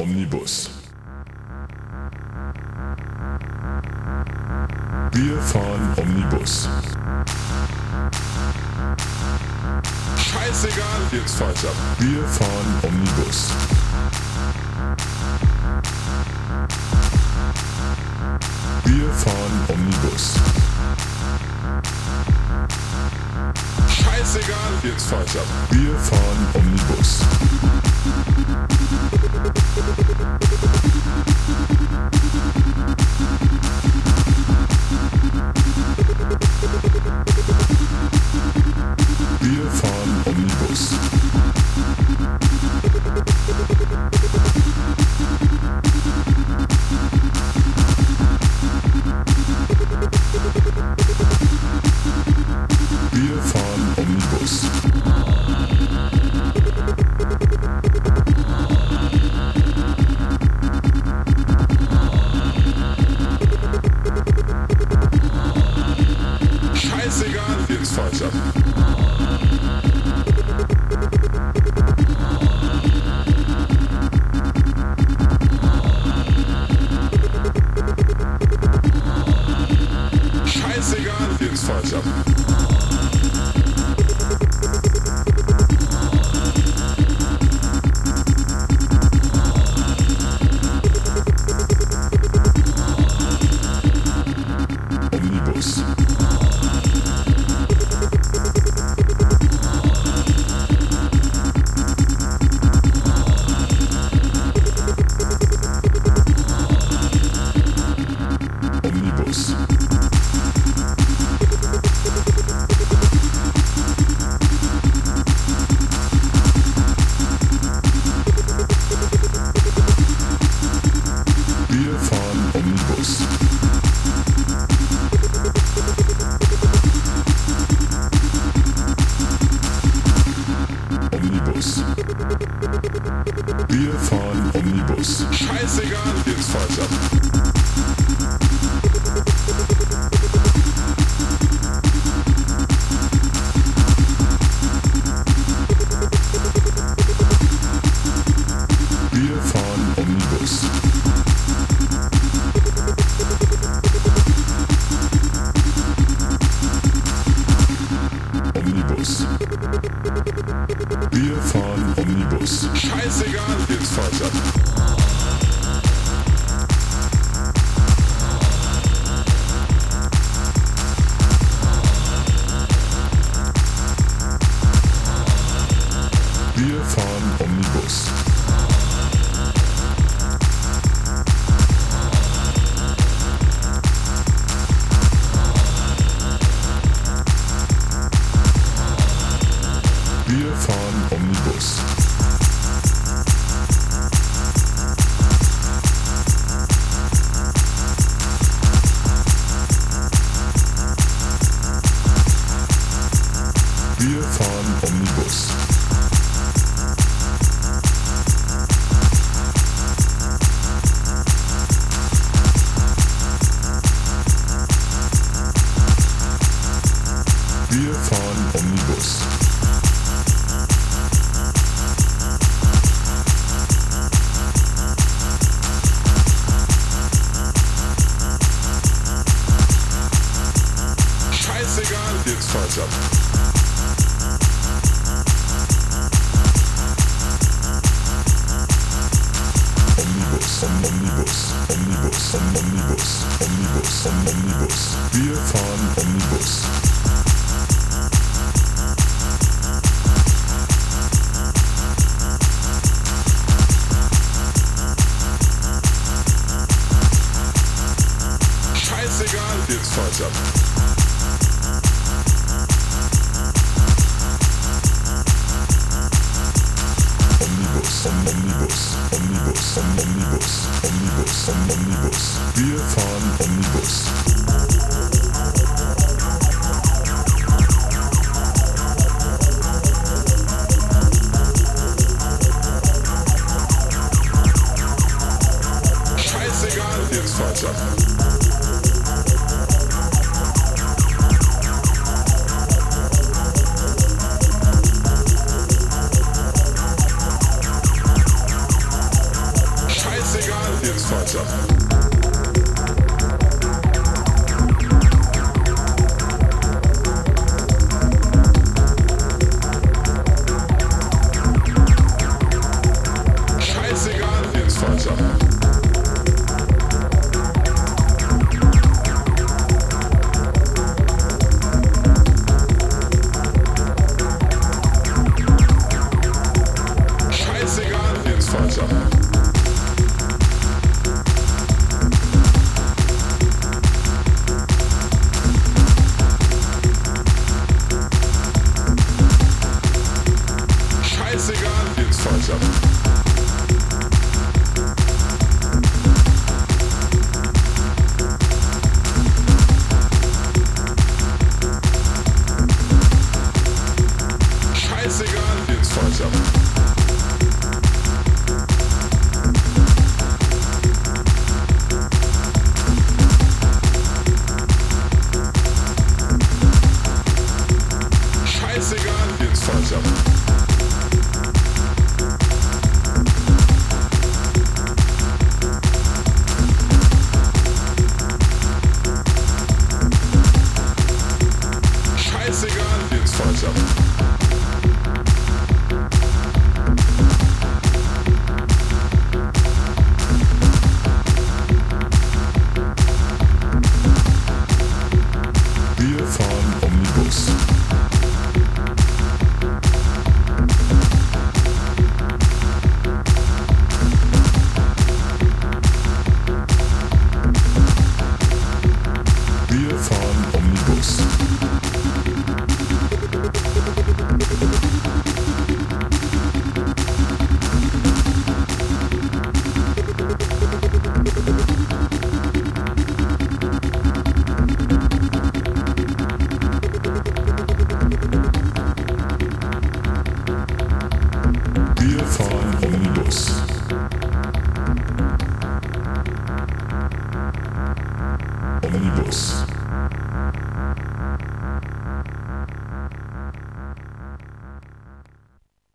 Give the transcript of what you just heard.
Omnibus. Wir fahren Omnibus. Scheißegal, jetzt fahrt's ab. Wir fahren Omnibus. Wir fahren Omnibus. Scheißegal, jetzt fahrt's ab. Wir fahren Omnibus. Wir fahren Omnibus. Wir fahren Omnibus. Scheißegal, jetzt fahrt's ab. Scheißegal, jetzt fahrt's ab. Omnibus. Omnibus. Wir fahren Omnibus. Omnibus. Wir fahren Omnibus. Scheißegal, jetzt fahrt's ab. Wir fahren Omnibus. Omnibus. Wir fahren Omnibus. Scheißegal, jetzt fahrt's ab. Wir fahren Omnibus. Wir fahren Omnibus. Wir fahren Omnibus. Wir fahren Omnibus. Scheißegal, jetzt fahrt's ab. Omnibus, Omnibus, Omnibus, Omnibus, Omnibus, Omnibus. Wir fahren Omnibus. Scheißegal, jetzt fahrt's ab. Omnibus, Omnibus, Omnibus, Omnibus, Omnibus, Omnibus. Wir fahren Omnibus. Scheißegal, jetzt fahrt's ab. Scheißegal, jedenfalls ab. Scheißegal, jedenfalls ab. Scheißegal, jedenfalls ab. Scheißegal, jedenfalls ab. Scheißegal, jedenfalls ab. Scheißegal, jedenfalls ab. Scheißegal, jedenfalls ab. Wir fahren Omnibus. Wir fahren Omnibus. Wir fahren Omnibus. Omnibus.